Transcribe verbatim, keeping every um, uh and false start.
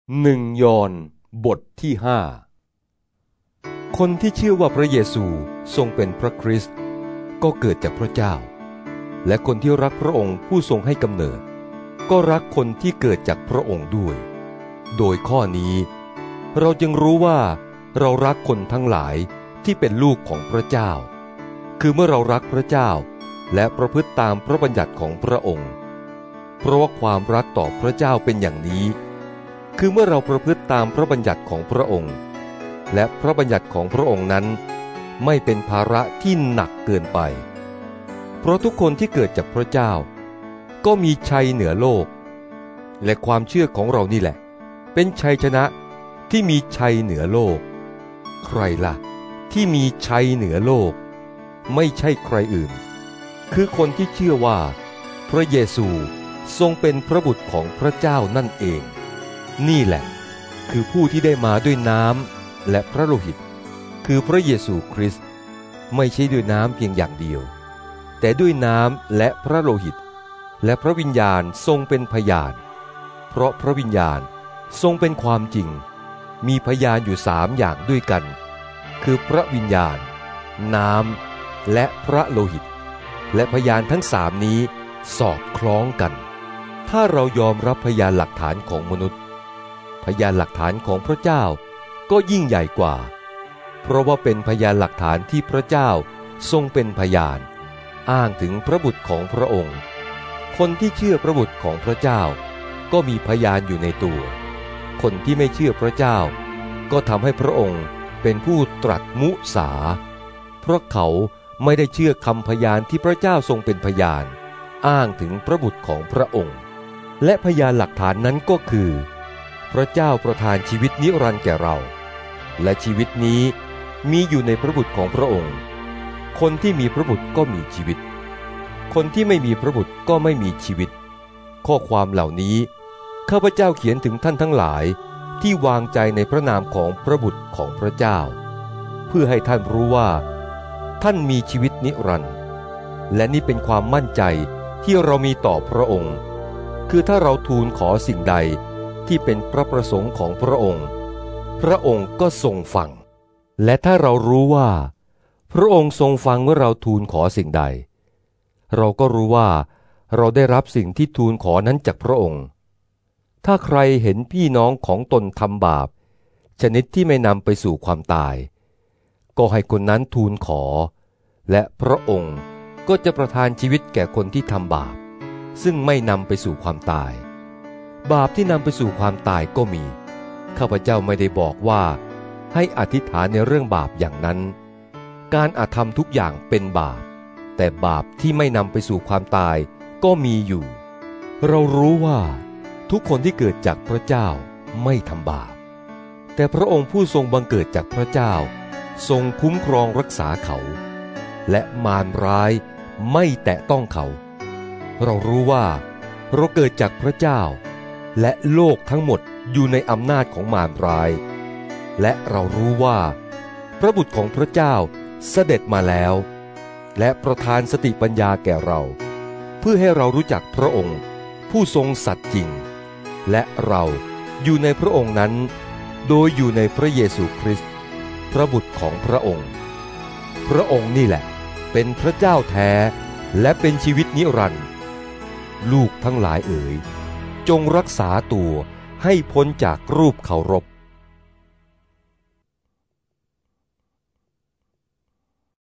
หนึ่งยอห์นบทที่ห้าคนที่เชื่อว่าพระเยซูทรงเป็นพระคริสต์ก็เกิดจากพระเจ้าและคนที่รักพระองค์ผู้ทรงให้กำเนิดก็รักคนที่เกิดจากพระองค์ด้วยโดยข้อนี้เราจึงรู้ว่าเรารักคนทั้งหลายที่เป็นลูกของพระเจ้าคือเมื่อเรารักพระเจ้าและประพฤติตามพระบัญญัติของพระองค์เพราะว่าความรักต่อพระเจ้าเป็นอย่างนี้คือเมื่อเราประพฤติตามพระบัญญัติของพระองค์และพระบัญญัติของพระองค์นั้นไม่เป็นภาระที่หนักเกินไปเพราะทุกคนที่เกิดจากพระเจ้าก็มีชัยเหนือโลกและความเชื่อของเรานี่แหละเป็นชัยชนะที่มีชัยเหนือโลกใครล่ะที่มีชัยเหนือโลกไม่ใช่ใครอื่นคือคนที่เชื่อว่าพระเยซูทรงเป็นพระบุตรของพระเจ้านั่นเองนี่แหละคือผู้ที่ได้มาด้วยน้ำและพระโลหิตคือพระเยซูคริสต์ไม่ใช่ด้วยน้ำเพียงอย่างเดียวแต่ด้วยน้ำและพระโลหิตและพระวิญญาณทรงเป็นพยานเพราะพระวิญญาณทรงเป็นความจริงมีพยานอยู่สามอย่างด้วยกันคือพระวิญญาณน้ำและพระโลหิตและพยานทั้งสามนี้สอดคล้องกันถ้าเรายอมรับพยานหลักฐานของมนุษย์พยานหลักฐานของพระเจ้าก็ยิ่งใหญ่กว่าเพราะว่าเป็นพยานหลักฐานที่พระเจ้าทรงเป็นพยานอ้างถึงพระบุตรของพระองค์คนที่เชื่อพระบุตรของพระเจ้าก็มีพยานอยู่ในตัวคนที่ไม่เชื่อพระเจ้าก็ทำให้พระองค์เป็นผู้ตรัสมุสาเพราะเขาไม่ได้เชื่อคำพยานที่พระเจ้าทรงเป็นพยานอ้างถึงพระบุตรของพระองค์และพยานหลักฐานนั้นก็คือพระเจ้าประทานชีวิตนิรันดร์แก่เราและชีวิตนี้มีอยู่ในพระบุตรของพระองค์คนที่มีพระบุตรก็มีชีวิตคนที่ไม่มีพระบุตรก็ไม่มีชีวิตข้อความเหล่านี้ข้าพเจ้าเขียนถึงท่านทั้งหลายที่วางใจในพระนามของพระบุตรของพระเจ้าเพื่อให้ท่านรู้ว่าท่านมีชีวิตนิรันดร์และนี่เป็นความมั่นใจที่เรามีต่อพระองค์คือถ้าเราทูลขอสิ่งใดที่เป็นพระประสงค์ของพระองค์พระองค์ก็ทรงฟังและถ้าเรารู้ว่าพระองค์ทรงฟังเมื่อเราทูลขอสิ่งใดเราก็รู้ว่าเราได้รับสิ่งที่ทูลขอนั้นจากพระองค์ถ้าใครเห็นพี่น้องของตนทำบาปชนิดที่ไม่นำไปสู่ความตายก็ให้คนนั้นทูลขอและพระองค์ก็จะประทานชีวิตแก่คนที่ทำบาปซึ่งไม่นำไปสู่ความตายบาปที่นำไปสู่ความตายก็มีข้าพเจ้าไม่ได้บอกว่าให้อธิษฐานในเรื่องบาปอย่างนั้นการอาธรรมทุกอย่างเป็นบาปแต่บาปที่ไม่นำไปสู่ความตายก็มีอยู่เรารู้ว่าทุกคนที่เกิดจากพระเจ้าไม่ทำบาปแต่พระองค์ผู้ทรงบังเกิดจากพระเจ้าทรงคุ้มครองรักษาเขาและมารร้ายไม่แตะต้องเขาเรารู้ว่าเราเกิดจากพระเจ้าและโลกทั้งหมดอยู่ในอำนาจของมารร้ายและเรารู้ว่าพระบุตรของพระเจ้าเสด็จมาแล้วและประทานสติปัญญาแก่เราเพื่อให้เรารู้จักพระองค์ผู้ทรงสัตย์จริงและเราอยู่ในพระองค์นั้นโดยอยู่ในพระเยซูคริสต์พระบุตรของพระองค์พระองค์นี่แหละเป็นพระเจ้าแท้และเป็นชีวิตนิรันดร์ลูกทั้งหลายเอ๋ยจงรักษาตัวให้พ้นจากรูปเคารพ